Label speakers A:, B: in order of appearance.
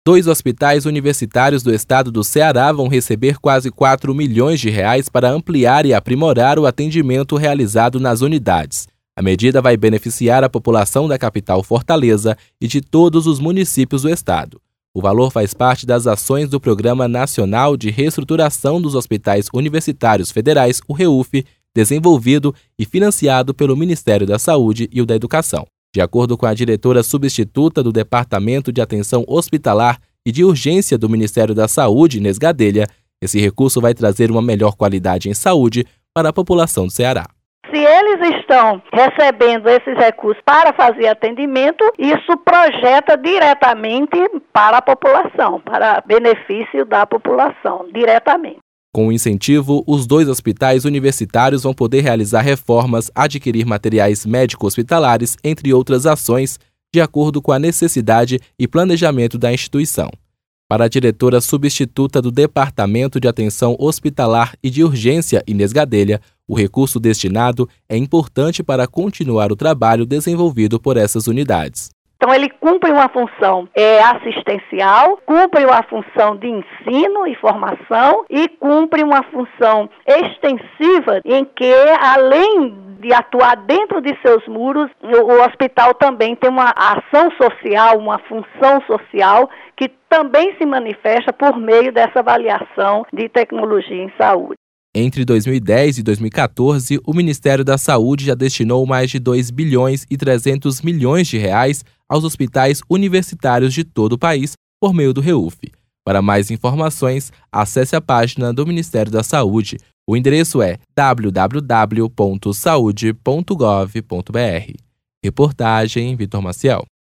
A: 2 hospitais universitários do estado do Ceará vão receber quase R$ 4 milhões para ampliar e aprimorar o atendimento realizado nas unidades. A medida vai beneficiar a população da capital Fortaleza e de todos os municípios do estado. O valor faz parte das ações do Programa Nacional de Reestruturação dos Hospitais Universitários Federais, o REUF, desenvolvido e financiado pelo Ministério da Saúde e o da Educação. De acordo com a diretora substituta do Departamento de Atenção Hospitalar e de Urgência do Ministério da Saúde, Inês Gadelha, esse recurso vai trazer uma melhor qualidade em saúde para a população do Ceará.
B: Se eles estão recebendo esses recursos para fazer atendimento, isso projeta diretamente para a população, para benefício da população, diretamente.
A: Com o incentivo, os 2 hospitais universitários vão poder realizar reformas, adquirir materiais médico-hospitalares, entre outras ações, de acordo com a necessidade e planejamento da instituição. Para a diretora substituta do Departamento de Atenção Hospitalar e de Urgência, Inês Gadelha, o recurso destinado é importante para continuar o trabalho desenvolvido por essas unidades.
B: Então, ele cumpre uma função assistencial, cumpre uma função de ensino e formação e cumpre uma função extensiva em que, além de atuar dentro de seus muros, o hospital também tem uma ação social, uma função social que também se manifesta por meio dessa avaliação de tecnologia em saúde.
A: Entre 2010 e 2014, o Ministério da Saúde já destinou mais de R$ 2 bilhões e 300 milhões aos hospitais universitários de todo o país por meio do REUF. Para mais informações, acesse a página do Ministério da Saúde. O endereço é www.saude.gov.br. Reportagem Vitor Maciel.